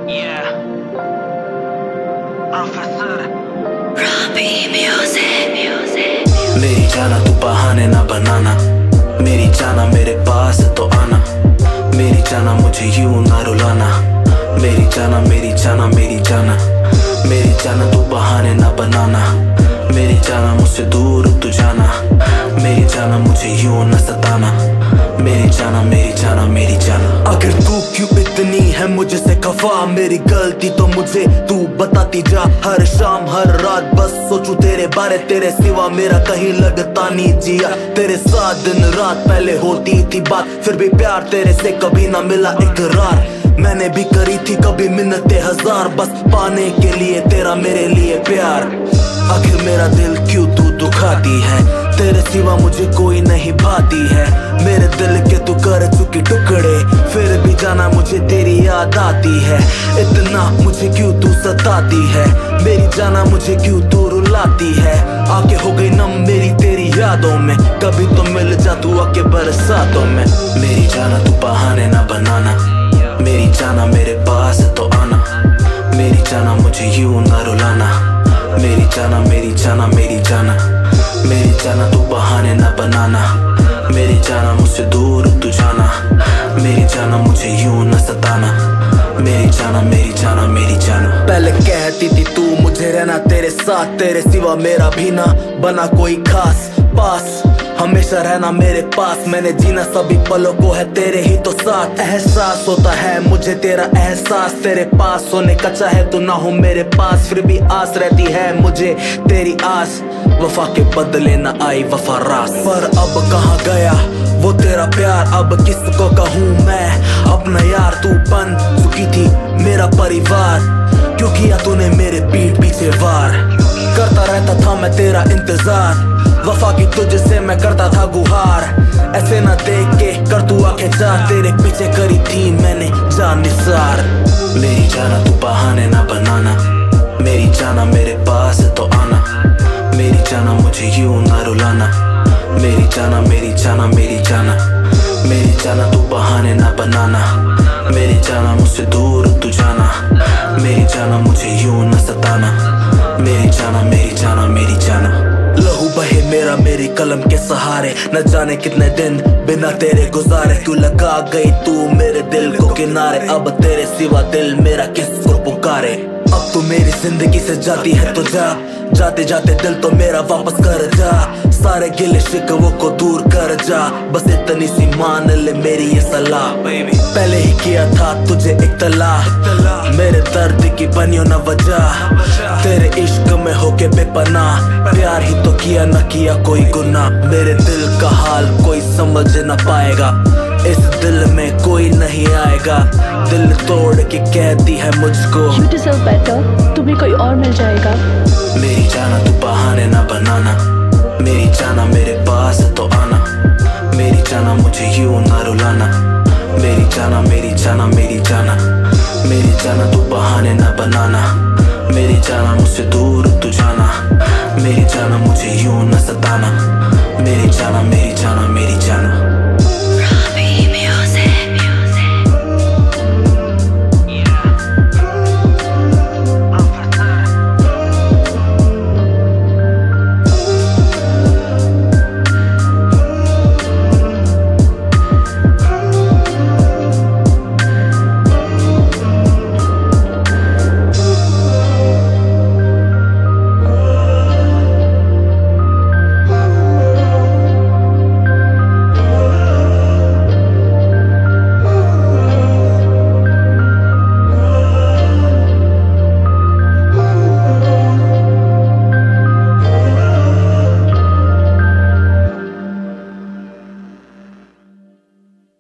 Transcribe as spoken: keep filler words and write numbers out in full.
Yeah. Professor. Robbie music, music. मेरी जाना तू बहाने ना बनाना, मेरी जाना मेरे पास तो आना, मेरी जाना मुझे यूं ना रुलाना, मेरी जाना मेरी जाना मेरी जाना, मेरी जाना तू बहाने ना बनाना, मेरी जाना मुझसे दूर तू जाना, मेरी जाना मुझे यूं ना सताना, मेरी जाना मेरी जाना मेरी जाना। आखिर तू क्यों इतनी है मुझसे खफा, मेरी गलती तो मुझे तू बताती जा। हर शाम हर रात बस सोचूं तेरे बारे, तेरे सिवा मेरा कहीं लगता नहीं जिया। तेरे साथ दिन रात पहले होती थी बात, फिर भी प्यार तेरे से कभी ना मिला इकरार। मैंने भी करी थी कभी मिन्नतें हजार, बस पाने के लिए तेरा मेरे लिए प्यार। आखिर मेरा दिल क्यों तू दुखाती है, तेरे सिवा मुझे कोई नहीं भाती है। मेरे दिल के तू कर चुकी टुकड़े, फिर भी जाना मुझे तेरी याद आती है। इतना मुझे क्यों तू सताती है, मेरी जाना मुझे क्यों तू रुलाती है। आके हो गई नम मेरी तेरी यादों में, कभी तो मिल जा तू आके बरसातों में। मेरी जाना तू बहाने ना बनाना, मेरी जाना मेरे पास तो आना, मेरी जाना मुझे यूं ना रुलाना, मेरी जाना मेरी जाना मेरी जाना, मेरी जाना तू बहाने ना बनाना, मेरी जाना मुझसे दूर तू जाना, मेरी जाना मुझे यूं ना सताना, मेरी जाना मेरी जाना मेरी जाना। पहले कहती थी तू मुझे रहना तेरे साथ, तेरे सिवा मेरा भी ना बना कोई खास। पास हमेशा रहना मेरे पास, मैंने जीना सभी पलों को है तेरे ही तो साथ। एहसास होता है मुझे तेरा एहसास, तेरे पास होने का चाहे तू ना हो मेरे पास, फिर भी आस रहती है मुझे तेरी आस। वफा के बदले ना आई वफा रास, पर अब कहाँ गया वो तेरा प्यार, अब किसको कहूँ मैं अपना यार। तू बन चुकी थी मेरा परिवार, क्यों किया तूने मेरे पीठ पीछे वार। करता रहता था मैं तेरा इंतजार, वफा की तुझसे मैं करता था गुहार। ऐसे ना देख के कर तू आंखें चार, तेरे पीछे करी थी मैंने जान निसार। मेरी जाना तू बहाने ना बनाना, मेरी जाना मेरे पास तो आना, मेरी जाना मुझे यूं ना रुलाना, मेरी जाना मेरी जाना मेरी जाना, मेरी जाना तू बहाने ना बनाना, मेरी जाना मुझसे दूर तू जाना, मेरी जाना मुझे यूं ना सताना, मेरी जाना मेरी जाना मेरी जाना। लहू बहे मेरा मेरी कलम के सहारे, न जाने कितने दिन बिना तेरे गुजारे। तू लगा गई तू मेरे दिल को किनारे, अब तेरे सिवा दिल मेरा किसको पुकारे। अब तू मेरी जिंदगी से जाती है तो जा, जाते जाते दिल तो मेरा वापस कर जा। सारे गिले शिकवों को दूर कर जा, बस इतनी सी मान ले मेरी ये सलाह। पहले ही किया था तुझे एक तलाक, मेरे दर्द की बनियो न वजह। तेरे इश्क में होके बेपनाह, प्यार ही तो किया न किया कोई गुनाह। मेरे दिल का हाल कोई समझ न पाएगा, इस दिल में कोई नहीं आएगा। दिल तोड़ के कहती है मुझको You deserve better, तुम्हें कोई और मिल जाएगा। मेरी जाना तू बहाने ना बनाना, मेरी जाना मेरे पास तो आना, मेरी जाना मुझे यूं ना रुलाना, मेरी जाना मेरी जाना मेरी जाना, मेरी जाना तू बहाने ना बनाना, मेरी जाना मुझसे दूर तू जाना, मेरी जाना मुझे यूं ना सताना, मेरी जाना मेरी जाना मेरी जाना।